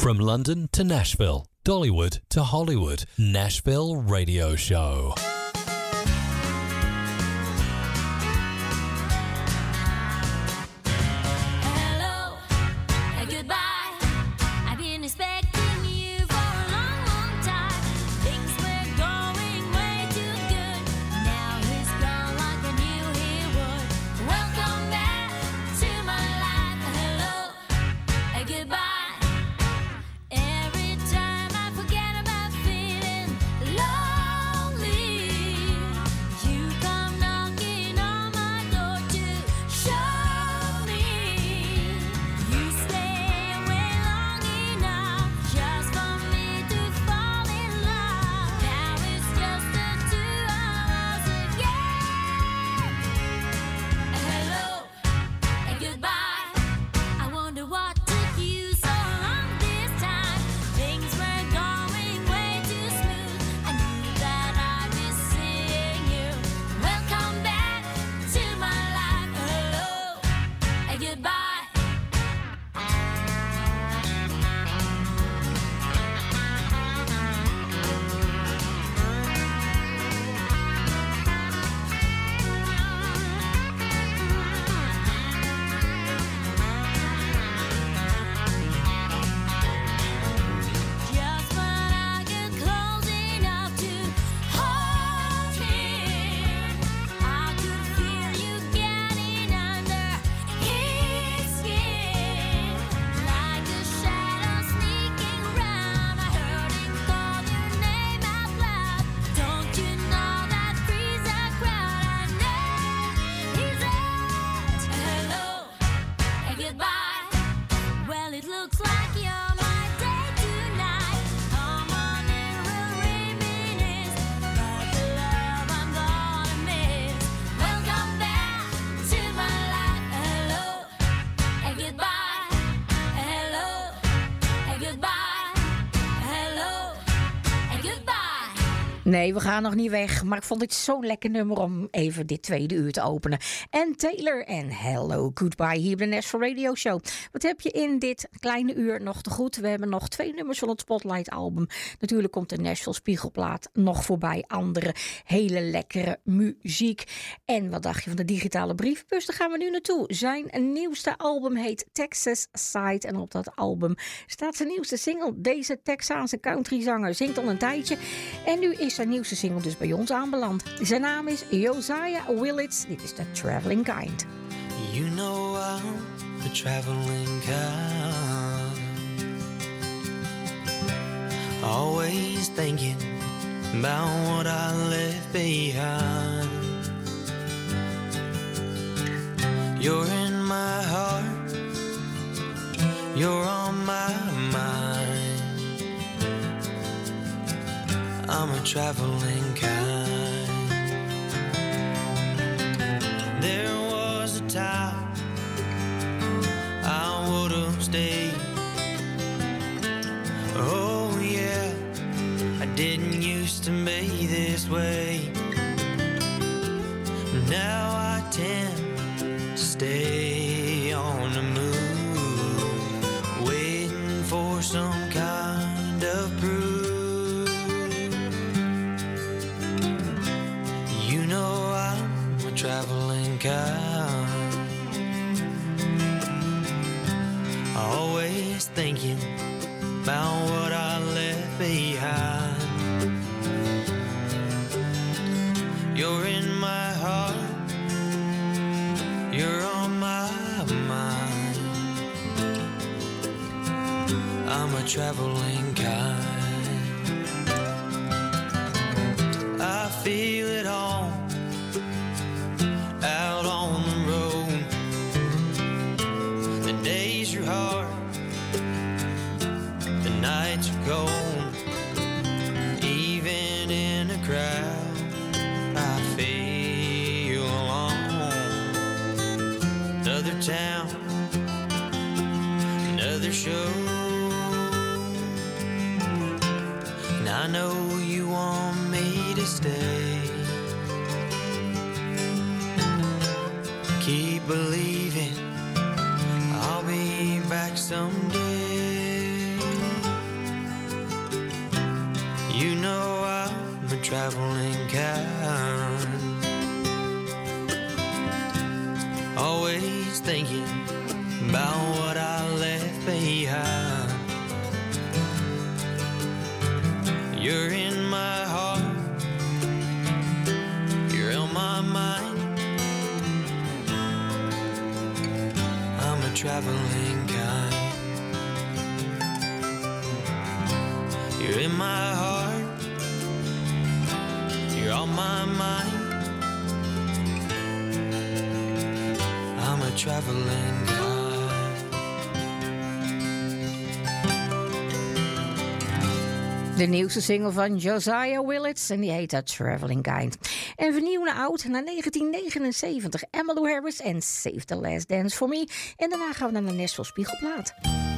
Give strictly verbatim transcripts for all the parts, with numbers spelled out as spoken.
From London to Nashville, Dollywood to Hollywood, Nashville Radio Show. Nee, we gaan nog niet weg. Maar ik vond dit zo'n lekker nummer om even dit tweede uur te openen. En Taylor en Hello Goodbye hier bij de Nashville Radio Show. Wat heb je in dit kleine uur nog te goed? We hebben nog twee nummers van het Spotlight album. Natuurlijk komt de Nashville Spiegelplaat nog voorbij. Andere hele lekkere muziek. En wat dacht je van de digitale brievenbus? Daar gaan we nu naartoe. Zijn nieuwste album heet Texas Side. En op dat album staat zijn nieuwste single. Deze Texaanse countryzanger zingt al een tijdje. En nu is zijn nieuwste single dus bij ons aanbeland. Zijn naam is Josiah Willits. Dit is The Traveling Kind. You know I'm the traveling kind, always thinking about what I left behind. You're in my heart, you're on my mind. I'm a traveling kind. There was a time I would have stayed. Oh yeah, I didn't used to be this way. Now I tend to stay on the move, waiting for some kind of proof. You know I'm a traveling kind, always thinking about what I left behind. You're in my heart, you're on my mind. I'm a traveling kind. I feel it all out on the road. The days are hard, the nights are cold. Even in a crowd, I feel alone. Another town, another show, and I know you want me to stay. Keep believing I'll be back someday. You know I'm a traveling kind, always thinking about what I left behind. You're in my heart, you're on my mind. I'm a traveling kind. You're in my heart, you're on my mind. I'm a traveling guide. De nieuwste single van Josiah Willits en die heet A Traveling Kind. En vernieuw naar oud naar negentien negenenzeventig. Emmylou Harris en Save the Last Dance for Me. En daarna gaan we naar de Nashville Spiegelplaat.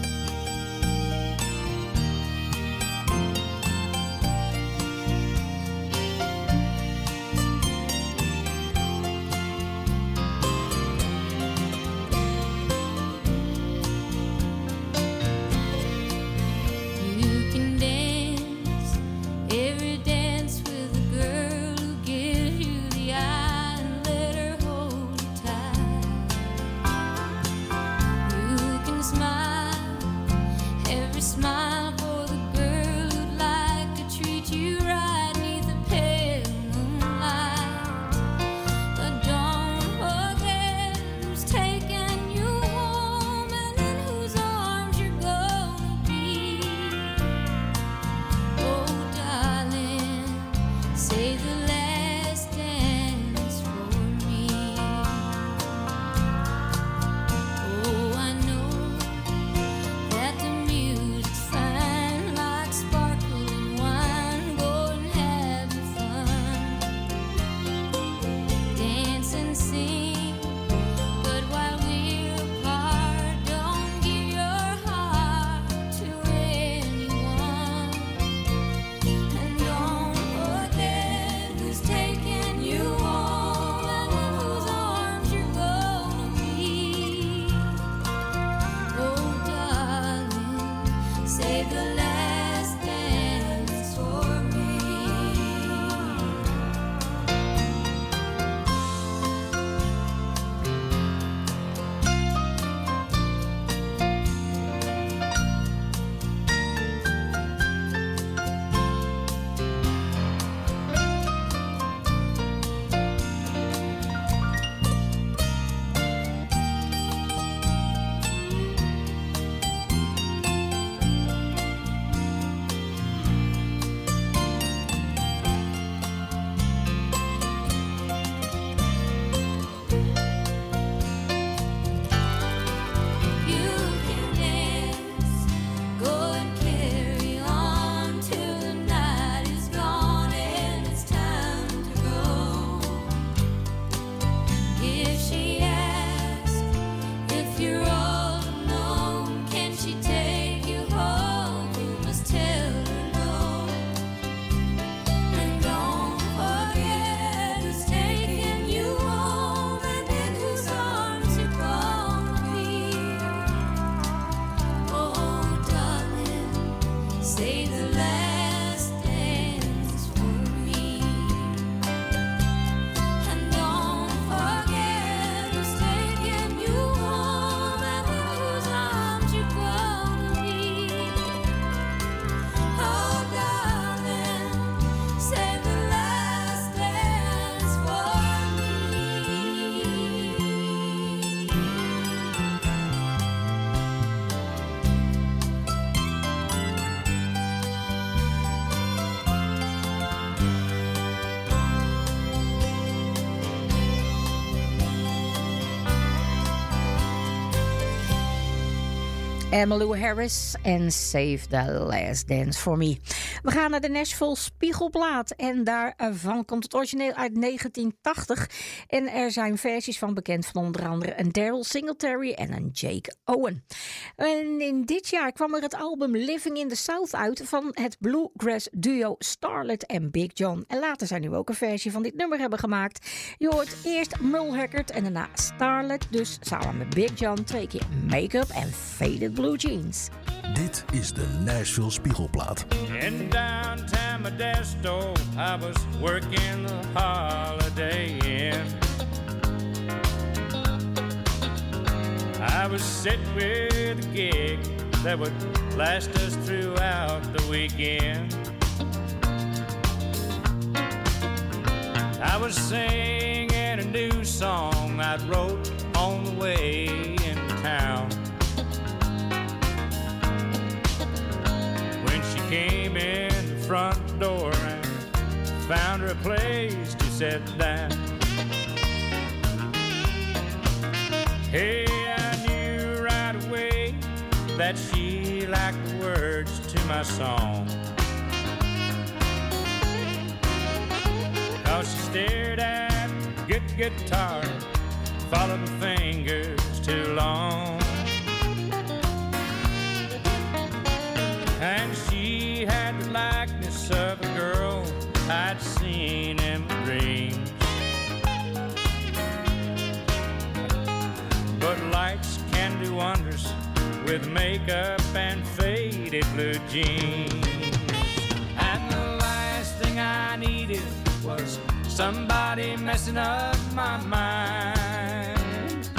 Emmylou Harris en Save the Last Dance for Me. We gaan naar de Nashville Spiegelplaat en daarvan komt het origineel uit negentien tachtig. En er zijn versies van bekend van onder andere een Daryl Singletary en een Jake Owen. En in dit jaar kwam er het album Living in the South uit van het bluegrass duo Starlet en Big John. En later zijn nu ook een versie van dit nummer hebben gemaakt. Je hoort eerst Merle Haggard en daarna Starlet, dus samen met Big John twee keer Make Up en Faded Blue Jeans. Dit is de Nashville Spiegelplaat. In downtown Modesto, I was working the Holiday Inn. I was sitting with a gig that would last us throughout the weekend. I was singing a new song I wrote on the way into town. When she came in the front door and found her a place to sit down. Hey, I knew right away that she liked the words to my song. Cause she stared at the good guitar, followed the fingers too long. And she had the likeness of a girl I'd seen in my dreams. But lights can do wonders with makeup and faded blue jeans. And the last thing I needed was somebody messing up my mind.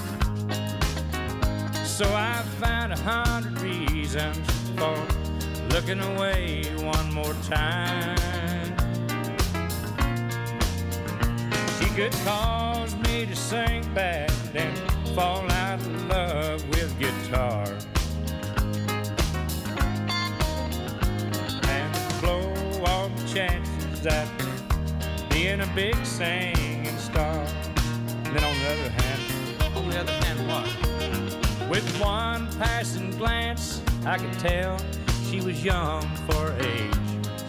So I found a hundred reasons for looking away one more time. She could cause me to sing bad and fall out of love with guitar, and blow all the chances that being a big singing star. And then on the other hand, on the other hand, what? With one passing glance, I could tell she was young for her age.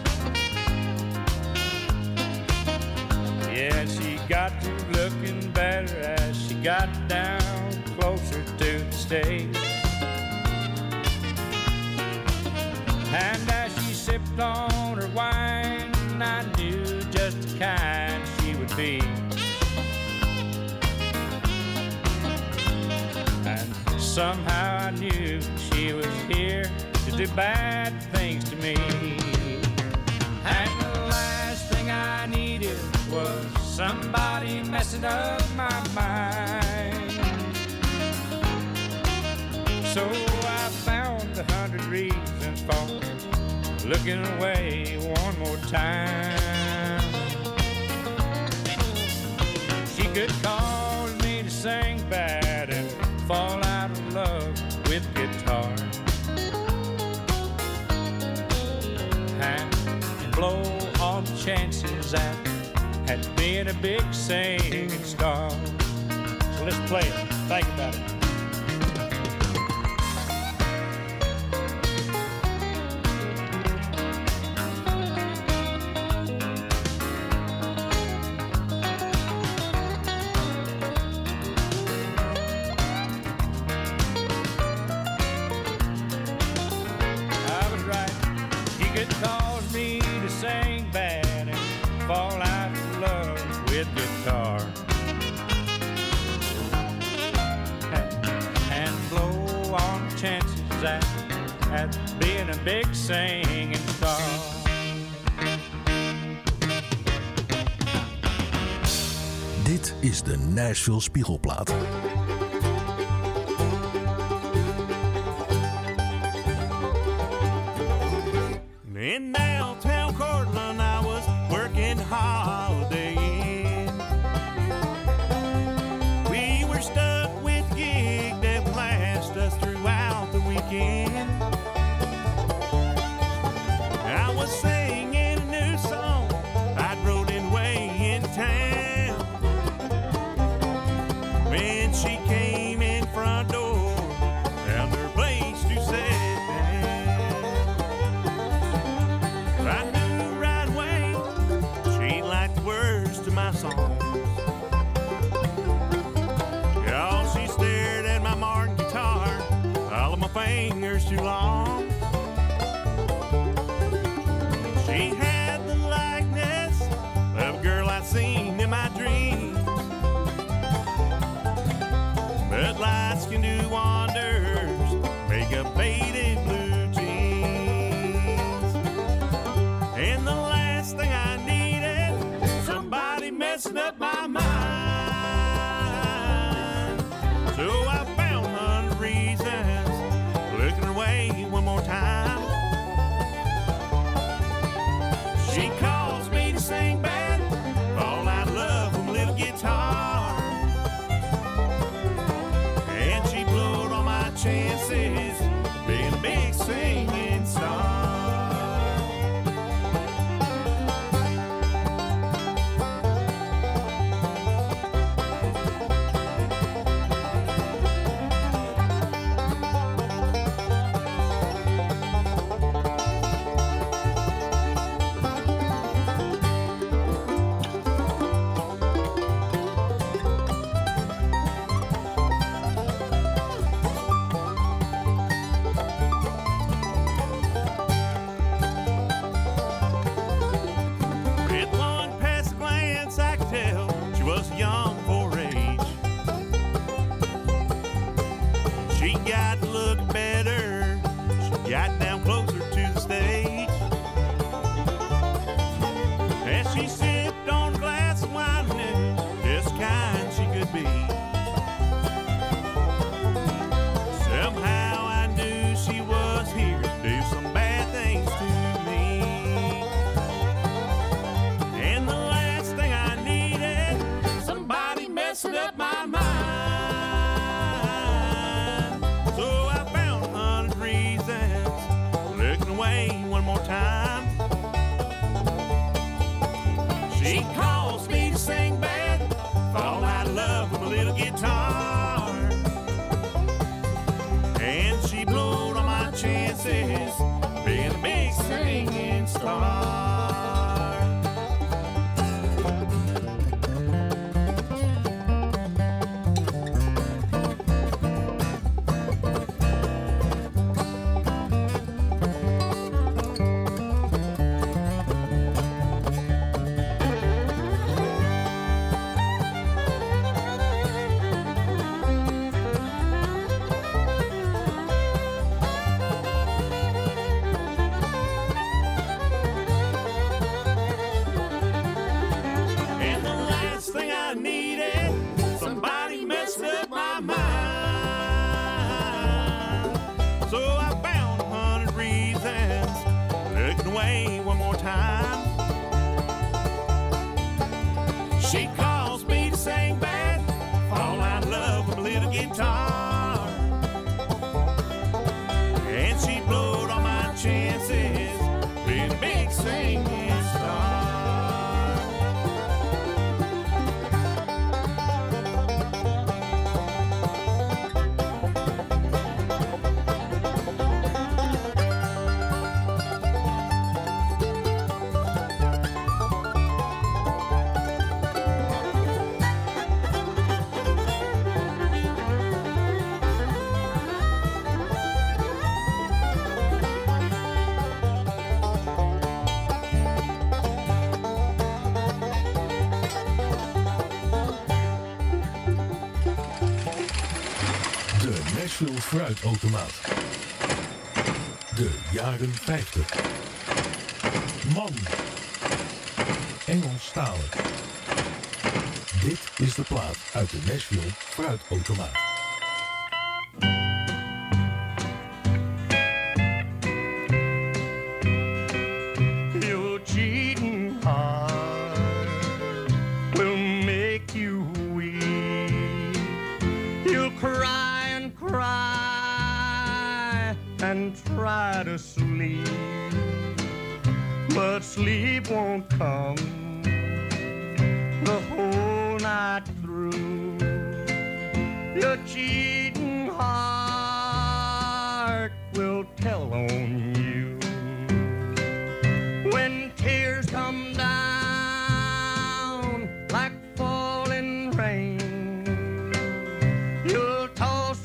Yeah, she got to looking better as she got down closer to the stage. And as she sipped on her wine, I knew just the kind she would be. And somehow I knew she was here to do bad things to me. And the last thing I needed was somebody messing up my mind. So I found a hundred reasons for looking away one more time. She could cause me to sing bad and fall out of love with guitar, and blow all the chances at, at being a big singing star. So let's play it. Think about it. Big singing star. Dit is de Nashville Spiegelplaat. In downtown Cortland, I was working Holiday Inn. We were stuck with a gig that would last us throughout the weekend. I was singing a new song I'd wrote in way in town. When she came in front door, found her place to sit down. I knew right away she liked the words to my songs. Y'all, she stared at my Martin guitar, all of my fingers too long. She had the likeness of a girl I'd seen in my dreams. But lights can do wonders, make away one more time. She calls me to sing bad, fall out of love with a little guitar. And she blowed all my chances, being a big singing star. She calls me to sing bad, fall out of love with a little guitar. And she blowed all my chances, being a big singing star. Nashville Fruitautomaat. De jaren vijftig. Man. Engelstalig. Dit is de plaat uit de Nashville Fruitautomaat. Your cheating heart will make you weep. You'll cry and cry and try to sleep, but sleep won't come the whole night through. Your cheating heart will tell on you when tears come down like falling rain. You'll toss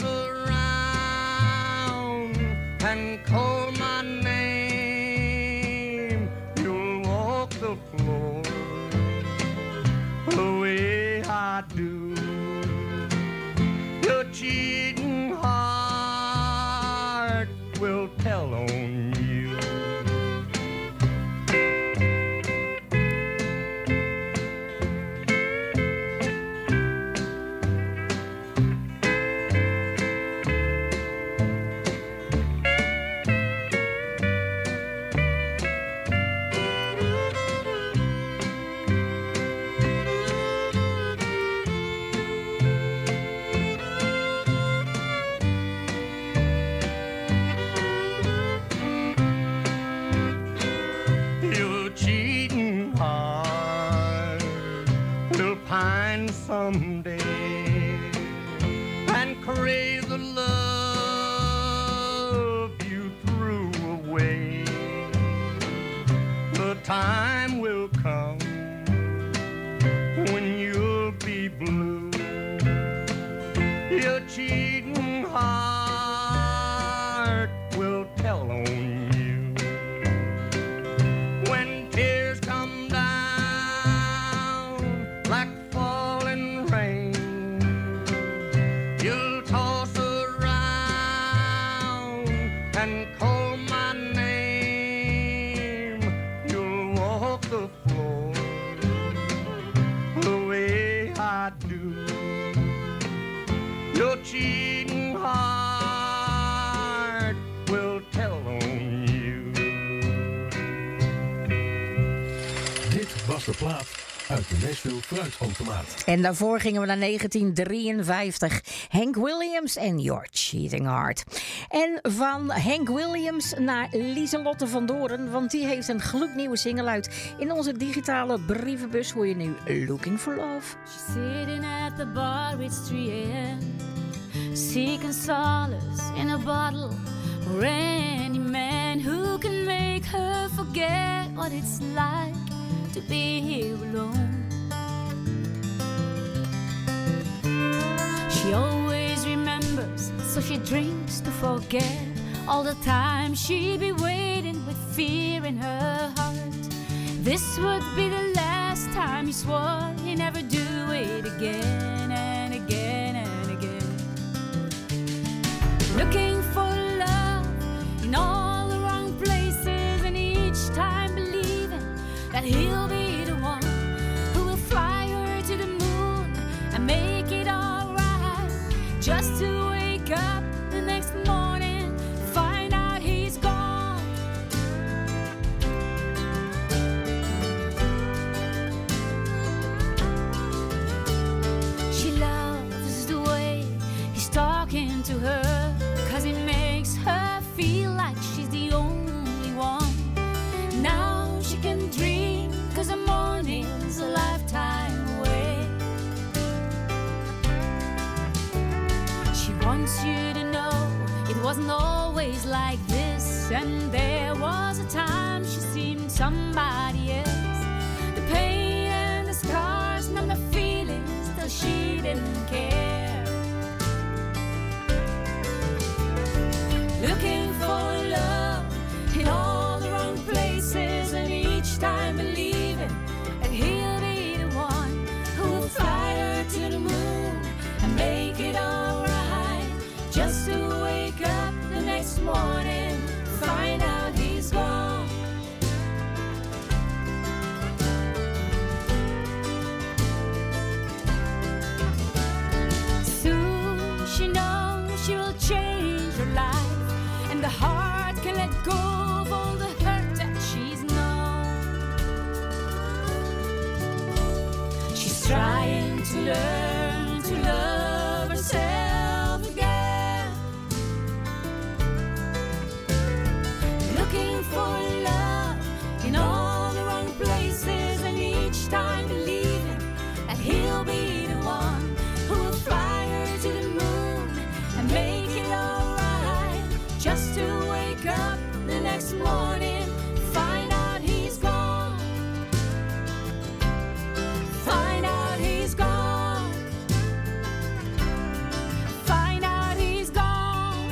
around and call my name. You'll walk the floor the way I do. Your cheating heart will tell on you. Your cheating heart will pine someday and crave the love you threw away. The time will come when you'll be blue. Your cheating heart will tell on you when tears come down like falling rain. You'll toss around and call my name. You'll walk the floor the way I do. Your cheating heart will tell on you. Dit was de plaat uit de Nashville Fruitautomaat. En daarvoor gingen we naar negentien drieënvijftig. Hank Williams en Your Cheating Heart. En van Hank Williams naar Lieselotte van Doorn, want die heeft een gloednieuwe single uit. In onze digitale brievenbus hoor je nu Looking for Love. She's sitting at the bar, it's three a.m. Seeking solace in a bottle, or any man who can make her forget what it's like to be here alone. She always remembers, so she drinks to forget all the time she'd be waiting with fear in her heart. This would be the last time he swore he'd never do it again and again and again. Looking for love in all the wrong places, and each time believing that he'll be the one who will fly her to the moon and make it alright, just to wake up the next morning, find out he's gone. She loves the way he's talking to her, 'cause it makes her feel like she's the only one. Now she can dream, 'cause the morning's a lifetime away. She wants you to know it wasn't always like this, and there was a time she seemed somebody else. The pain and the scars numb the feelings till she didn't care. Looking for love in all the wrong places, and each time believing that he'll be the one who will fly her to the moon and make it alright, just to wake up the next morning, find out he's gone. Soon she knows she will change her life, and the heart can let go of all the hurt that she's known. She's trying to learn to love herself again, looking for love in all the wrong places, and each time believing that he'll be the one who will fly her to the moon and make it alright, just to wake up the next morning, find out he's gone. Find out he's gone. Find out he's gone.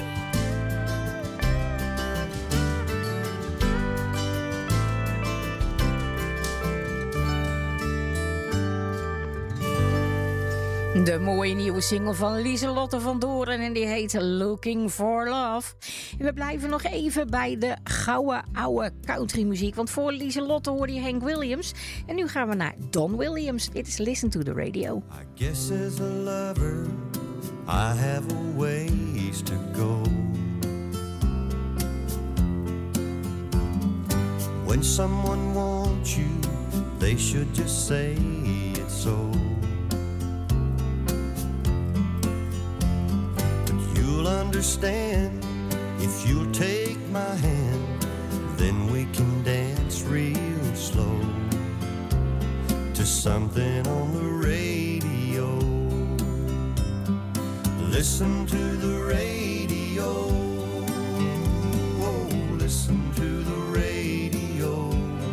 De mooie nieuwe single van Lieselotte van Doorn en die heet Looking for Love. En we blijven nog even bij de gouden oude countrymuziek, want voor Lieselotte hoorde je Hank Williams. En nu gaan we naar Don Williams. Dit is Listen to the Radio. I guess as a lover I have a ways to go. When someone wants you, they should just say it so. Understand if you'll take my hand, then we can dance real slow to something on the radio. Listen to the radio. Oh, listen to the radio.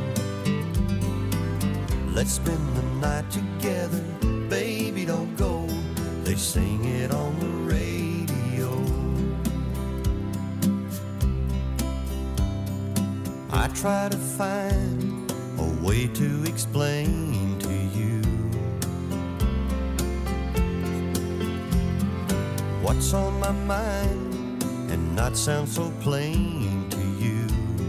Let's spend the night together, baby, don't go. They sing it on the radio. I try to find a way to explain to you what's on my mind and not sound so plain to you.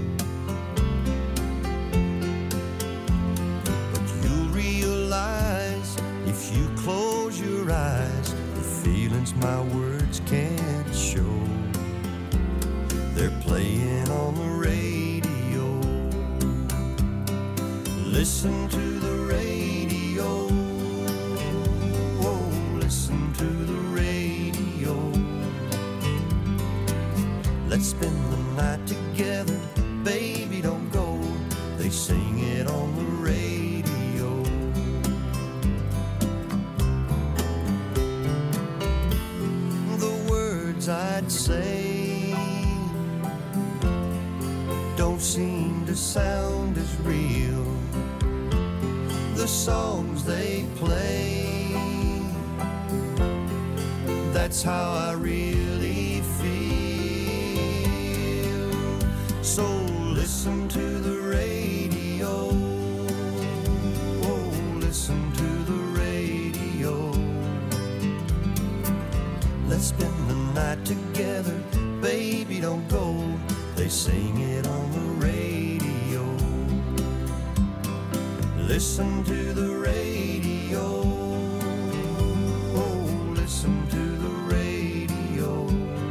But you'll realize if you close your eyes, the feelings my words can't show, they're playing on the radio. Listen to the radio. sing it on the radio. The words I'd say don't seem to sound as real. The songs they play, that's how I really feel. So listen to the radio. Oh, listen to the radio. Let's spend the night together. Baby, don't go. They sing it on the radio. Listen to the radio. Oh, listen to the radio.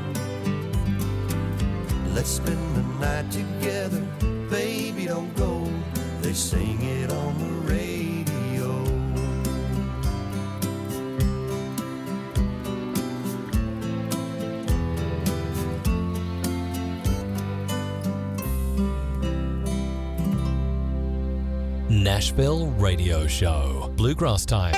Let's spend the night together. Baby, don't go. They sing it on the radio. Nashville Radio Show. Bluegrass time.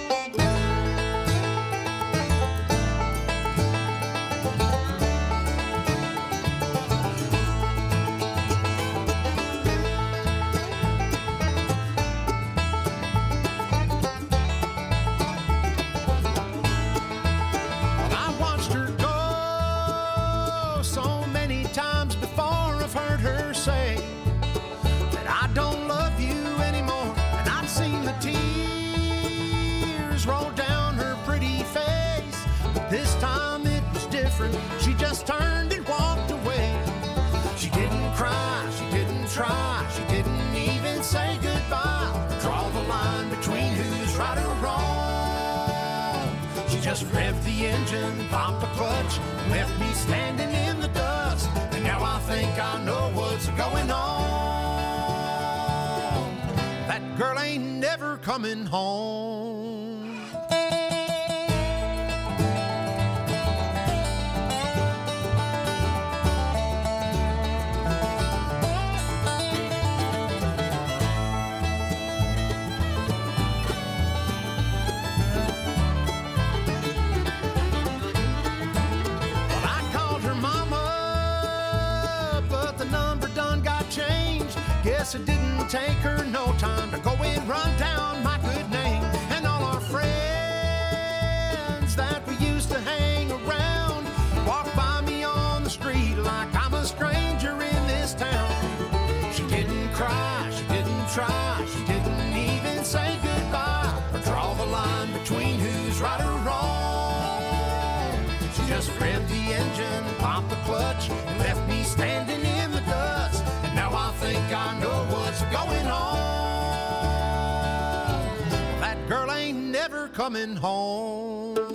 She just turned and walked away. She didn't cry, she didn't try, she didn't even say goodbye. Draw the line between who's right or wrong. She just revved the engine, popped the clutch, left me standing in the dust. And now I think I know what's going on. That girl ain't never coming home. Guess it didn't take her no time to go and run down my good name. And all our friends that we used to hang around walk by me on the street like I'm a stranger in this town. She didn't cry, she didn't try, she didn't even say goodbye or draw the line between who's right or wrong. She just revved the engine, popped the clutch, and left me standing in the dust. Now I think I know what's going on. That girl ain't never coming home.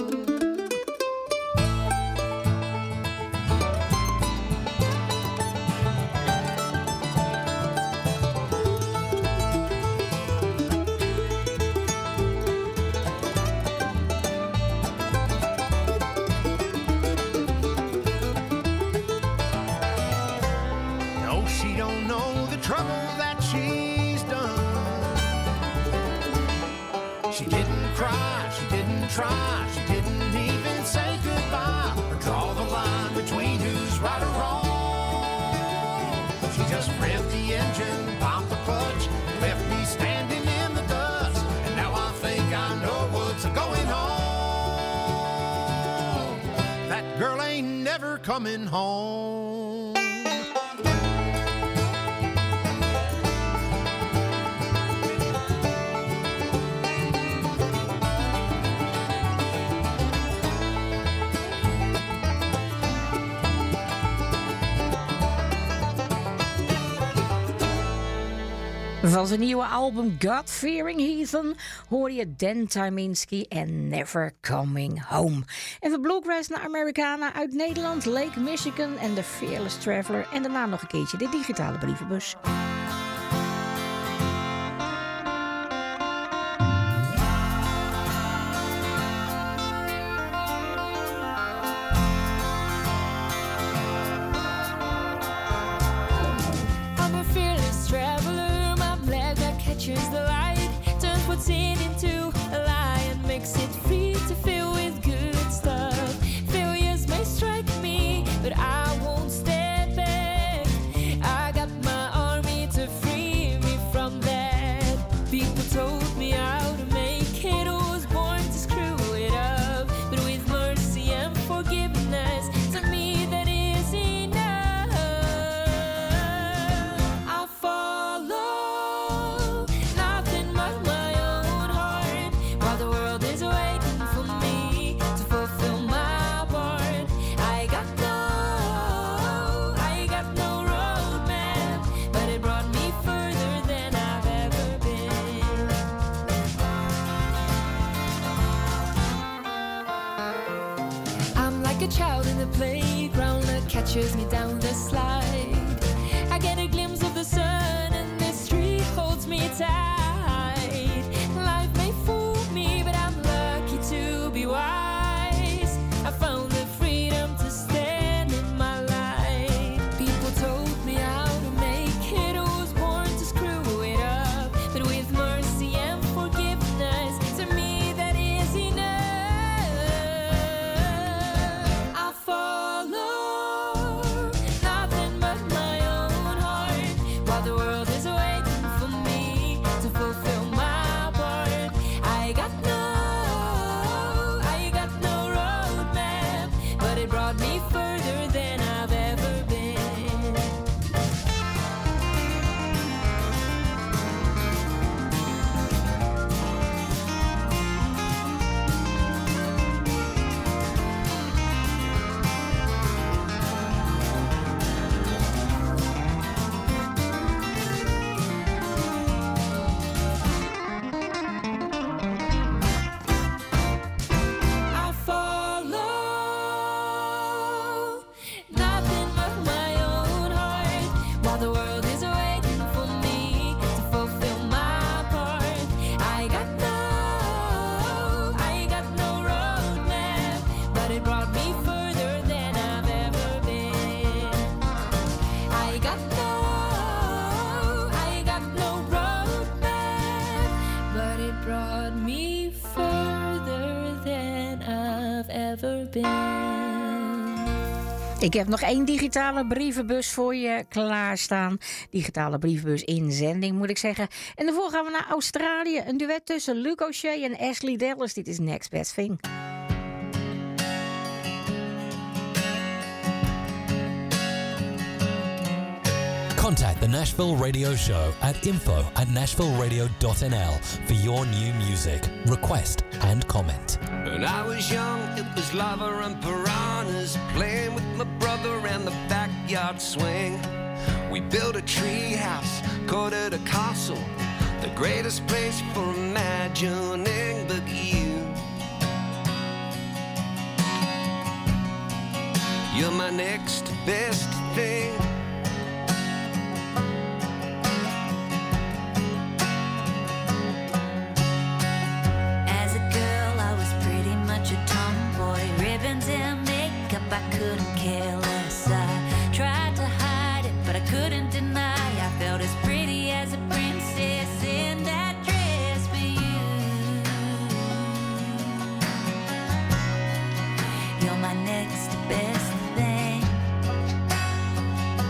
Trouble that she's done. She didn't cry, she didn't try, she didn't even say goodbye or draw the line between who's right or wrong. She just revved the engine, popped the clutch, left me standing in the dust. And now I think I know what's going on. That girl ain't never coming home. Van zijn nieuwe album God-Fearing Heathen hoor je Dan Tyminski en Never Coming Home. En van Bluegrass naar Americana uit Nederland, Lake Michigan en The Fearless Traveler. En daarna nog een keertje de digitale brievenbus. I'm a fearless traveler. is the light, turns what's in into a lie and makes it free to fill with good stuff. Failures may strike me, but I won't step back. I got my army to free me from that. People told me how to make it, I was born to screw it up. But with mercy and forgiveness, to me that is enough. I'll follow nothing but my own heart, while the world is waiting for me to fulfill my part. I got no, I got no roadmap, but it brought me further than I've ever been. I'm like a child in the playground that catches me down the slide. I get a glimpse of the sun and the street holds me tight. Life may fool me, but I'm lucky to be wise. I found the freedom to stand in my light. People told me how to make it, I was born to screw it up. But with mercy and forgiveness, to me that is enough. I'll follow nothing but my own heart, while the world is waiting for me to fulfill my part. I got no, I got no roadmap, but it brought me further than I've ever been. I follow nothing but my own heart, while the world is waiting for me to fulfill my part. I got no, I got no roadmap, but it brought me further than I've ever been. I got no, I got no roadmap, but it brought me further than I've ever been. Ik heb nog één digitale brievenbus voor je klaarstaan. Digitale brievenbus inzending, moet ik zeggen. En daarvoor gaan we naar Australië. Een duet tussen Luke O'Shea en Ashley Dallas. Dit is Next Best Thing. Contact the Nashville Radio Show at info at nashville radio dot n l for your new music, request and comment. When I was young, it was lava and piranhas, playing with my brother and the backyard swing. We built a tree house, called it a castle, the greatest place for imagining but you. You're my next best thing. As a girl, I was pretty much a tomboy. Ribbons and makeup, I couldn't care less. I tried to hide it, but I couldn't deny. I felt as pretty as a princess in that dress for you. You're my next best thing.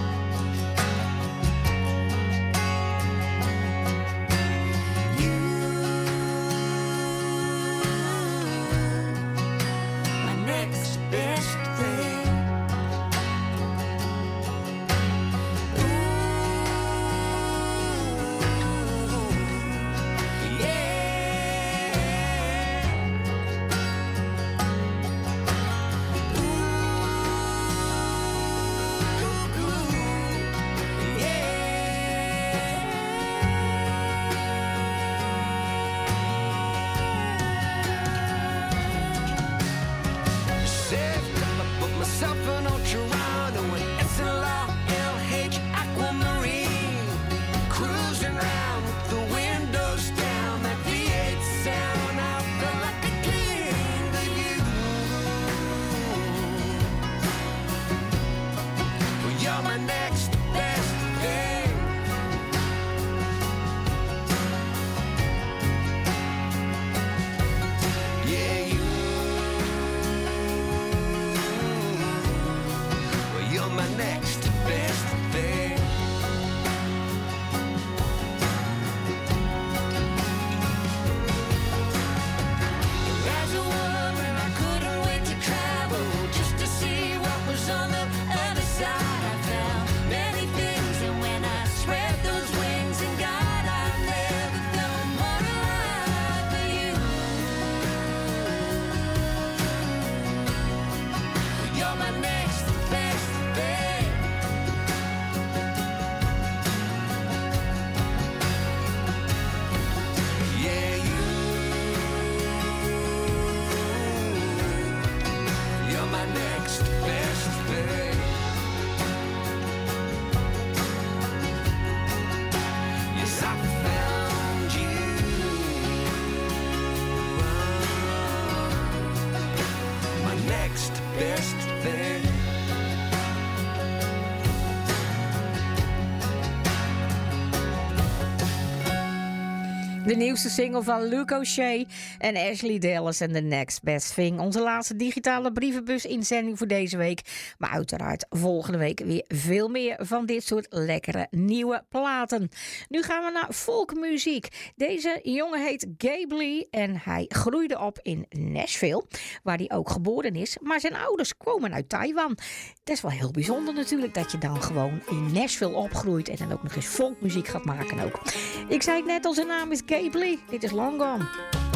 De nieuwste single van Luke O'Shea en Ashley Dallas en The Next Best Thing. Onze laatste digitale brievenbus-inzending voor deze week. Maar uiteraard volgende week weer veel meer van dit soort lekkere nieuwe platen. Nu gaan we naar folkmuziek. Deze jongen heet Gabe Lee en hij groeide op in Nashville, waar hij ook geboren is. Maar zijn ouders komen uit Taiwan. Dat is wel heel bijzonder natuurlijk, dat je dan gewoon in Nashville opgroeit en dan ook nog eens folkmuziek gaat maken ook. Ik zei het net al, zijn naam is Gabe Lee. Dit is Long Gone.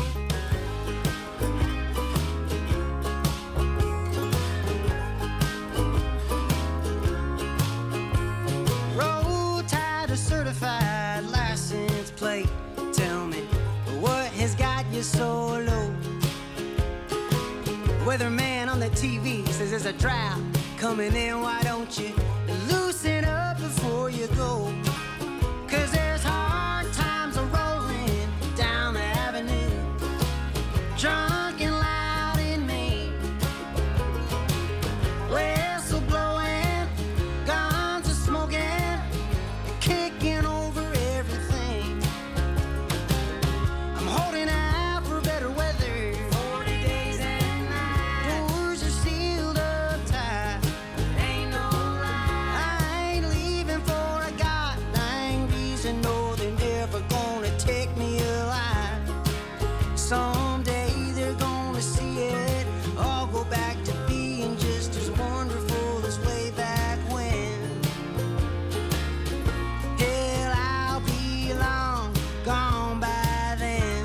Roll Tide, a certified license plate. Tell me, what has got you so low? Weatherman on the T V says there's a drought coming in. Why don't you loosen up before you go? 'Cause there's hard times a rolling down the avenue, drunk and loud in Maine, whistle blowing, guns are smoking, kicking over everything. I'm holding out for better weather, forty days and nights. Doors are sealed up tight, ain't no lie. I ain't leaving for a goddamn reason, no, they're never gonna take me alive. Someday they're gonna see it all go back to being just as wonderful as way back when. Hell, I'll be long gone by then.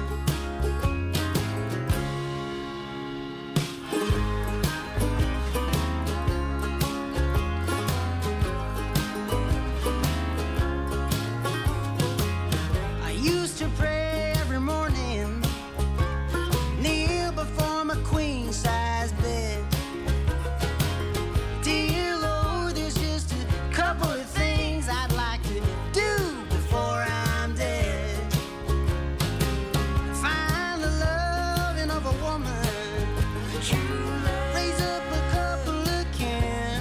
I used to pray every morning, kneel before my queen size bed. Dear Lord, there's just a couple of things I'd like to do before I'm dead. Find the loving of a woman, raise up a couple of kin.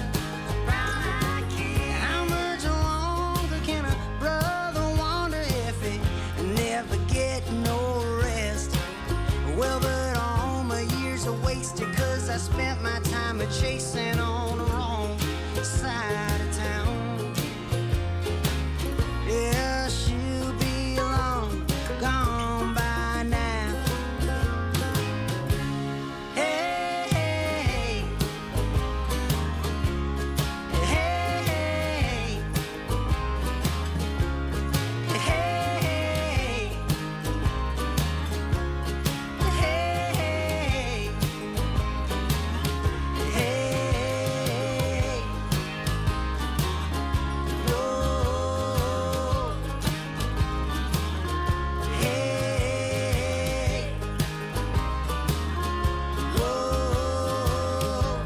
How much longer can a brother wander if he never get no rest? Well, but all my years are wasted, 'cause I spent my time a chasing on the wrong side of town. Yeah, she'll be long gone by now. Hey, hey, hey, hey, hey, hey. Hey, hey, oh, hey, oh,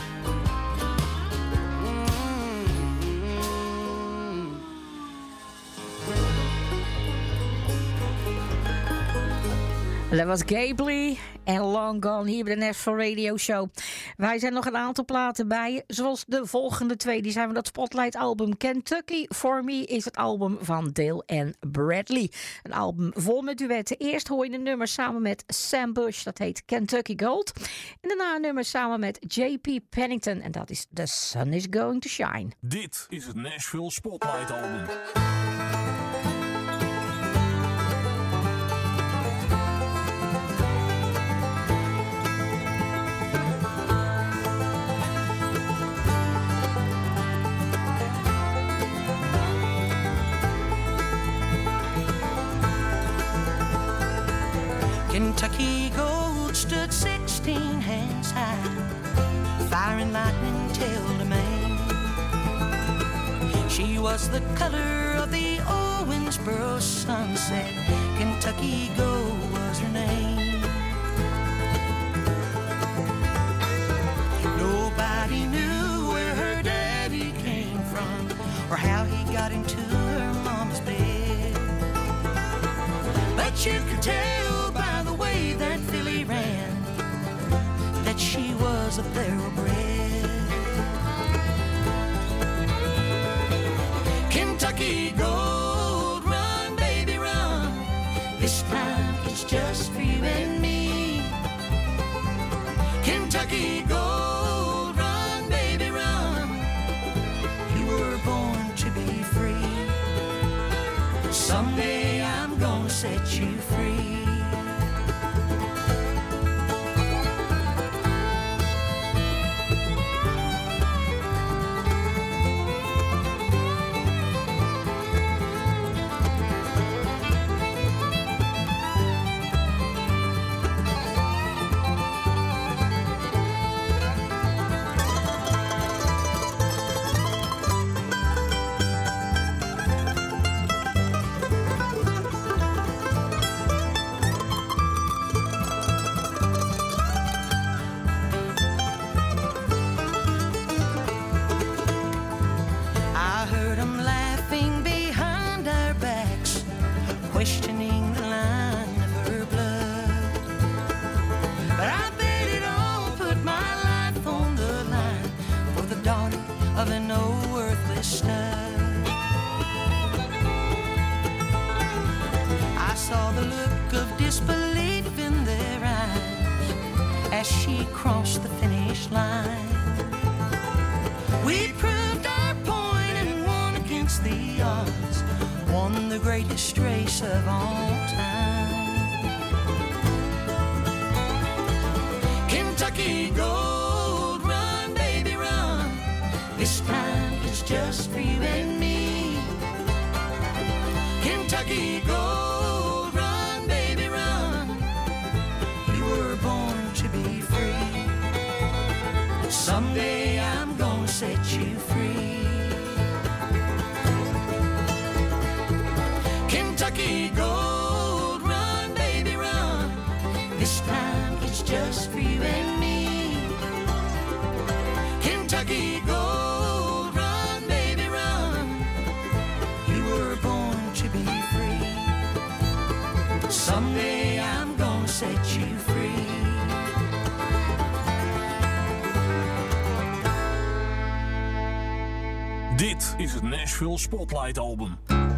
Dat was Gabe Lee en Long Gone hier bij de Nashville Radio Show. Wij zijn nog een aantal platen bij, zoals de volgende twee. Die zijn van dat Spotlight album. Kentucky For Me is het album van Dale en Bradley. Een album vol met duetten. Eerst hoor je een nummer samen met Sam Bush, dat heet Kentucky Gold. En daarna een nummer samen met J P Pennington en dat is The Sun Is Going To Shine. Dit is het Nashville Spotlight album. Kentucky Gold stood sixteen hands high, fire and lightning till the main. She was the color of the Owensboro sunset. Kentucky Gold was her name. Nobody knew where her daddy came from or how he got into her mama's bed, but you could tell by the way that filly ran that she was a thoroughbred. Kentucky Gold, run, baby, run. This time Someday I'm gonna set you free. Dit is het Nashville Spotlight album.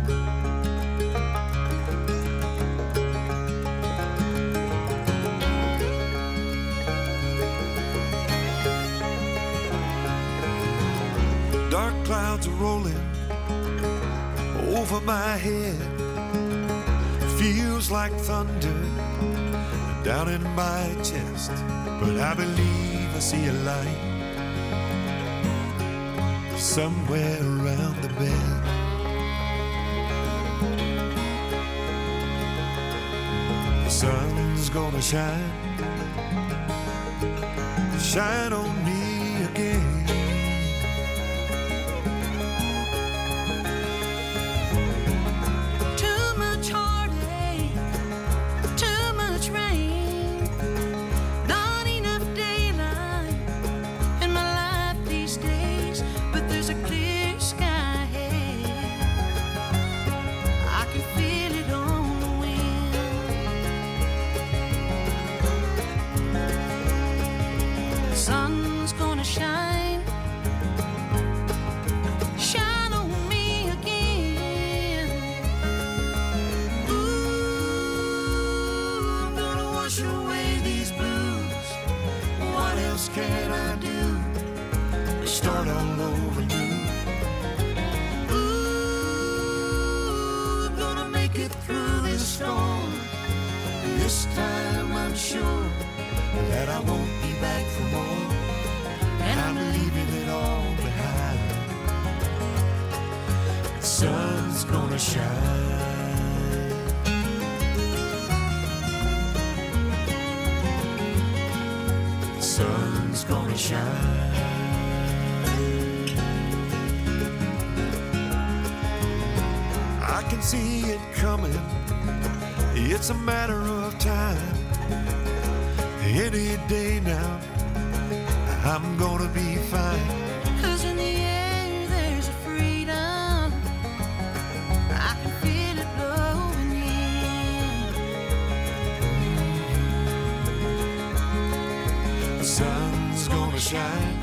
Dark clouds are rolling over my head. Feels like thunder down in my chest. But I believe I see a light somewhere around the bend. The sun's gonna shine, shine on me again. It's a matter of time. Any day now, I'm gonna be fine. 'Cause in the air there's a freedom. I can feel it blowing in. The sun's gonna shine,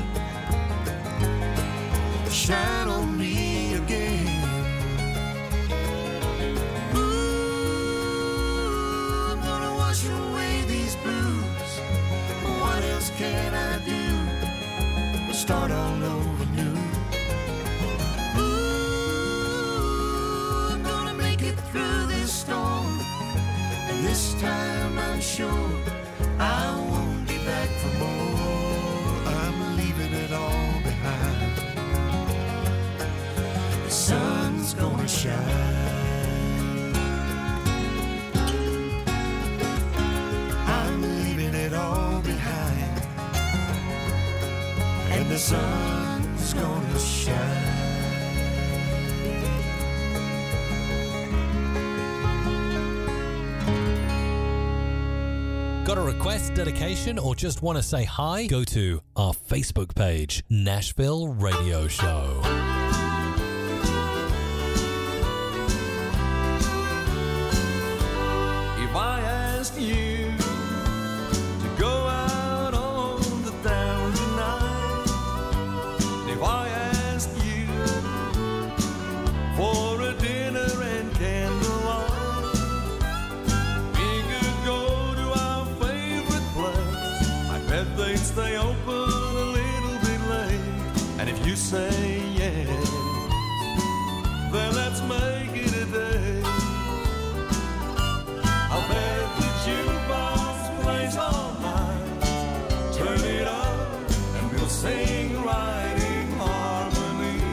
shine on me again. Can I do? Start all over new. Ooh, I'm gonna make it this time I'm sure I won't be back for more. I'm leaving it all behind. The sun's gonna shine. I'm leaving it all behind, and the sun's gonna shine. Got a request, dedication, or just want to say hi? Go to our Facebook page, Nashville Radio Show. If I ask you to go out on the town tonight, if I ask you for a dinner and candlelight, we could go to our favorite place. I bet they'd stay open a little bit late. And if you say yes, then let's make it a day. I'll bet the jukebox plays all night. Turn it up and we'll sing right in harmony.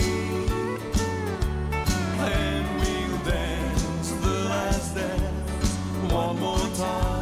Then we'll dance the last dance one more time.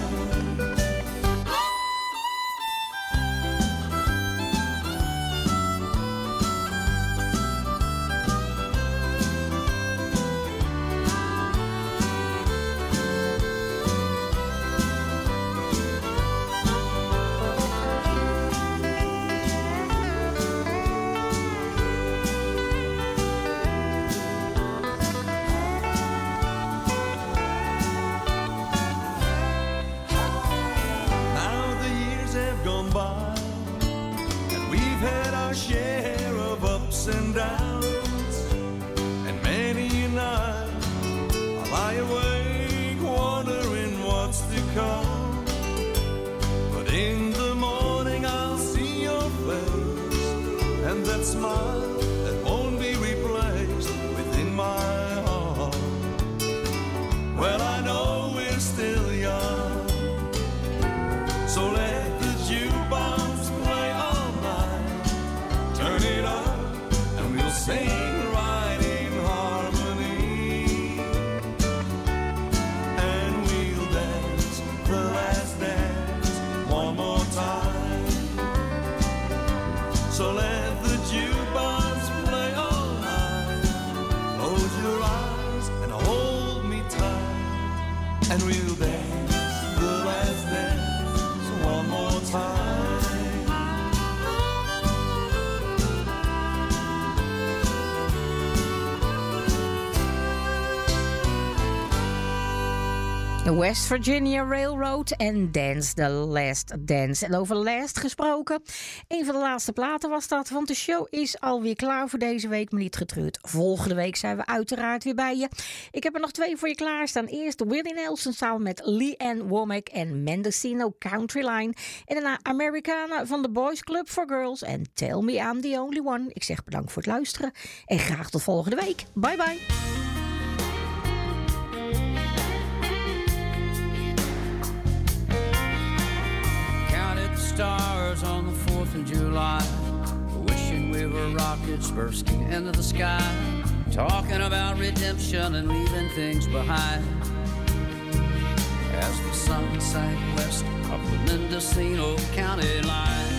Now the years have gone by, and we've had our share of ups and downs. And many a night I lie awake wondering what's to come. But in the morning I'll see your face, and that smile that won't be replaced within my heart. Well, I know we're still young, so let the jukebox play all night. Turn it up and we'll sing right in harmony. And we'll dance the last dance one more time. So let the jukebox play all night. Close your eyes and hold me tight, and we'll dance the last dance one more time. De West Virginia Railroad en Dance the Last Dance. En over last gesproken, een van de laatste platen was dat, want de show is alweer klaar voor deze week, maar niet getreurd. Volgende week zijn we uiteraard weer bij je. Ik heb er nog twee voor je klaarstaan. Eerst Willie Nelson samen met Lee Ann Womack en Mendocino Country Line. En daarna Americana van The Boys Club for Girls en Tell Me I'm the Only One. Ik zeg bedankt voor het luisteren en graag tot volgende week. Bye bye. Stars on the fourth of July, wishing we were rockets bursting into the sky, talking about redemption and leaving things behind. As the sun sank west of the Mendocino County line,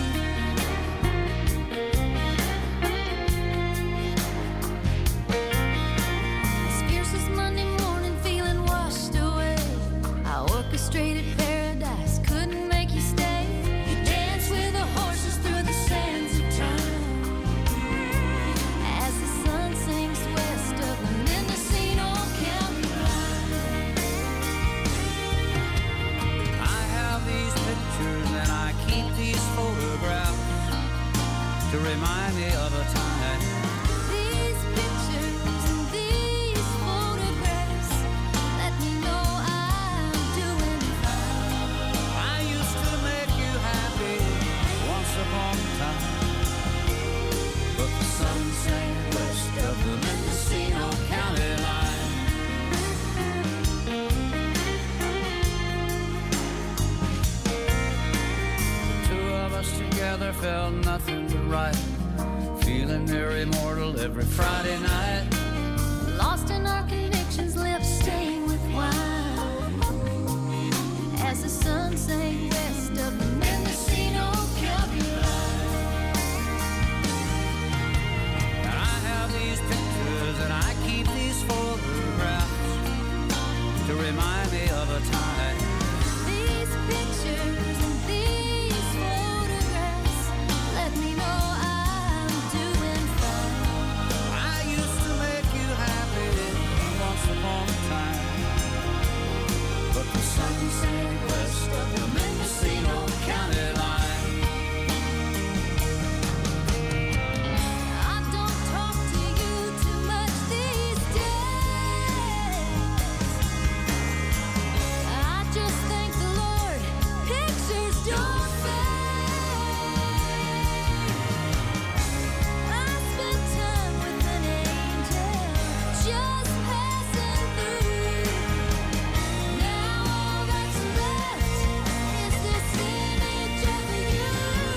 As fierce as Monday morning, feeling washed away, I orchestrated paradise, couldn't make you stay. With the horses through the sands of time, as the sun sinks west of the Mendocino County line. I have these pictures and I keep these photos Friday night. Lost in our convictions, lips stained with wine. As the sun sank west of the Mendocino County line. And I have these pictures and I keep these photographs to remind me of a time. These pictures and these photographs let me know I'm doing fine. I used to make you happy once upon a time, but the sun sank west of the Mendocino County line. I don't talk to you too much these days. I just thank the Lord, pictures don't fade. I spent time with an angel, just passing through. Now all that's left is this image of you.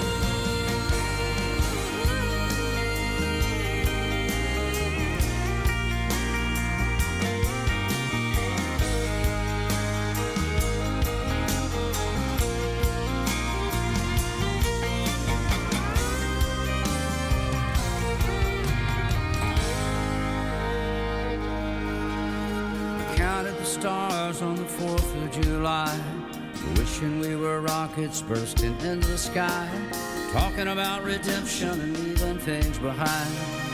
Counted the stars on the fourth of July, wishing we were rockets bursting into the sky, talking about redemption and leaving things behind.